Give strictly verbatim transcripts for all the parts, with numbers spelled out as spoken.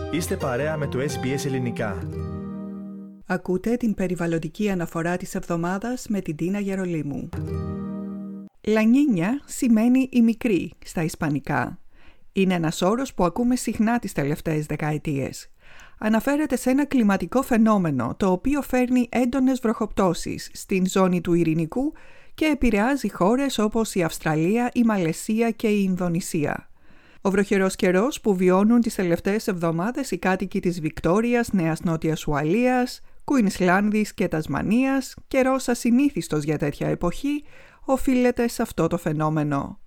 Είστε παρέα με το ες μπι ες Ελληνικά. Ακούτε την περιβαλλοντική αναφορά της εβδομάδας με την Τίνα Γερολίμου. La Niña σημαίνει η μικρή στα ισπανικά. Είναι ένας όρος που ακούμε συχνά τις τελευταίες δεκαετίες. Αναφέρεται σε ένα κλιματικό φαινόμενο το οποίο φέρνει έντονες βροχοπτώσεις στην ζώνη του Ειρηνικού και επηρεάζει χώρες όπως η Αυστραλία, η Μαλαισία και η Ινδονησία. Ο βροχερός καιρός που βιώνουν τις τελευταίες εβδομάδες οι κάτοικοι της Βικτόριας, Νέας Νότιας Ουαλίας, Κουινσλάνδης και Τασμανίας, καιρός ασυνήθιστος για τέτοια εποχή, οφείλεται σε αυτό το φαινόμενο.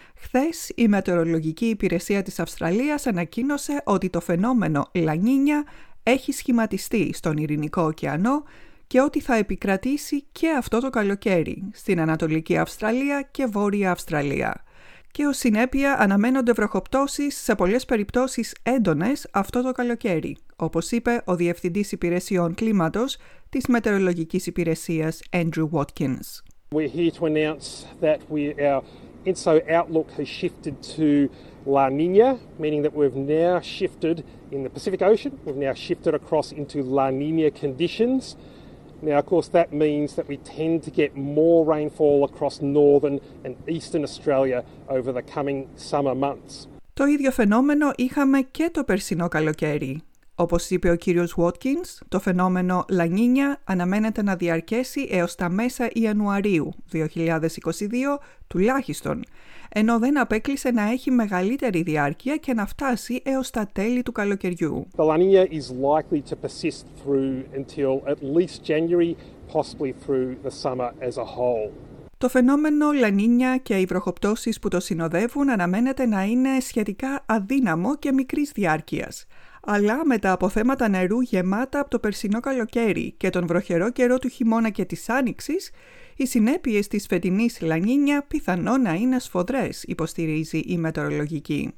Χθες, η Μετεωρολογική Υπηρεσία της Αυστραλίας ανακοίνωσε ότι το φαινόμενο La Niña έχει σχηματιστεί στον Ειρηνικό ωκεανό και ότι θα επικρατήσει και αυτό το καλοκαίρι στην Ανατολική Αυστραλία και Βόρεια Αυστραλία. Και ως συνέπεια αναμένονται βροχοπτώσεις σε πολλές περιπτώσεις έντονες αυτό το καλοκαίρι, όπως είπε ο Διευθυντής Υπηρεσιών Κλίματος της Μετεωρολογικής Υπηρεσίας Andrew Watkins. We're here to announce that we, our E N S O outlook has shifted to La Niña, meaning that we've now shifted in the Pacific Ocean, we've now shifted across into La Niña conditions. Now, of course, that means that we tend to get more rainfall across northern and eastern Australia over the coming summer months. Το ίδιο φαινόμενο είχαμε και το περσινό καλοκαίρι. Όπως είπε ο κύριος Watkins, το φαινόμενο La Niña αναμένεται να διαρκέσει έως τα μέσα Ιανουαρίου δύο χιλιάδες είκοσι δύο τουλάχιστον, ενώ δεν απέκλεισε να έχει μεγαλύτερη διάρκεια και να φτάσει έως τα τέλη του καλοκαιριού. The La Niña is likely to persist through until at least January, possibly through the summer as a whole. Το φαινόμενο La Niña και οι βροχοπτώσεις που το συνοδεύουν αναμένεται να είναι σχετικά αδύναμο και μικρής διάρκειας. Αλλά με τα αποθέματα νερού γεμάτα από το περσινό καλοκαίρι και τον βροχερό καιρό του χειμώνα και της άνοιξης, οι συνέπειες της φετινής La Niña πιθανόν να είναι σφοδρές, υποστηρίζει η μετεωρολογική.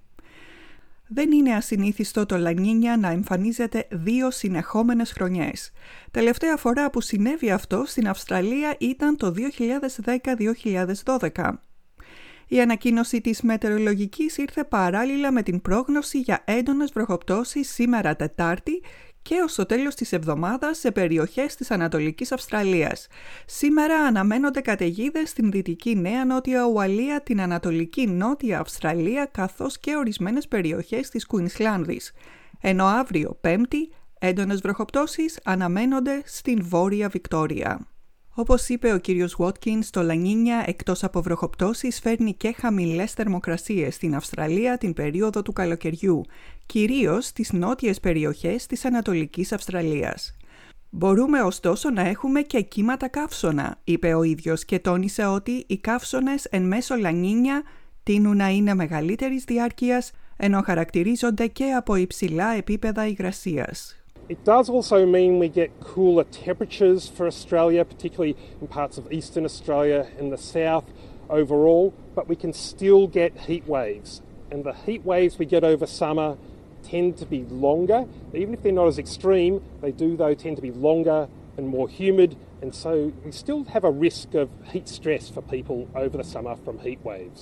Δεν είναι ασυνήθιστο το La Niña να εμφανίζεται δύο συνεχόμενες χρονιές. Τελευταία φορά που συνέβη αυτό στην Αυστραλία ήταν το δύο χιλιάδες δέκα με δύο χιλιάδες δώδεκα. Η ανακοίνωση της μετεωρολογικής ήρθε παράλληλα με την πρόγνωση για έντονες βροχοπτώσεις σήμερα Τετάρτη και ως το τέλος της εβδομάδας σε περιοχές της Ανατολικής Αυστραλίας. Σήμερα αναμένονται καταιγίδες στην Δυτική Νέα Νότια Ουαλία, την Ανατολική Νότια Αυστραλία καθώς και ορισμένες περιοχές της Κουινσλάνδης. Ενώ αύριο Πέμπτη έντονες βροχοπτώσεις αναμένονται στην Βόρεια Βικτόρια. Όπως είπε ο κύριος Watkins, το La Niña εκτός από βροχοπτώσεις φέρνει και χαμηλές θερμοκρασίες στην Αυστραλία την περίοδο του καλοκαιριού, κυρίως στις νότιες περιοχές της Ανατολικής Αυστραλίας. Μπορούμε ωστόσο να έχουμε και κύματα καύσωνα, είπε ο ίδιος και τόνισε ότι οι καύσωνες εν μέσω La Niña τείνουν να είναι μεγαλύτερης διάρκειας, ενώ χαρακτηρίζονται και από υψηλά επίπεδα υγρασίας. It does also mean we get cooler temperatures for Australia, particularly in parts of eastern Australia and the south overall, but we can still get heat waves. And the heat waves we get over summer tend to be longer. Even if they're not as extreme, they do though tend to be longer and more humid, and so we still have a risk of heat stress for people over the summer from heat waves.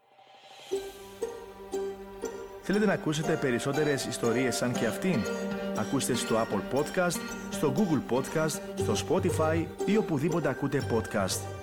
Θέλετε να ακούσετε περισσότερες ιστορίες σαν και αυτήν? Ακούστε στο Apple Podcast, στο Google Podcast, στο Spotify ή οπουδήποτε ακούτε podcast.